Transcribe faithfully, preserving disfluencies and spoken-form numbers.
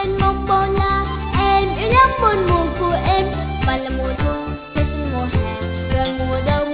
mênh mông bao la. Em yêu nhắc muôn mùa của em, mà là mùa thu, thanh xuân mùa hè, rồi mùa đông.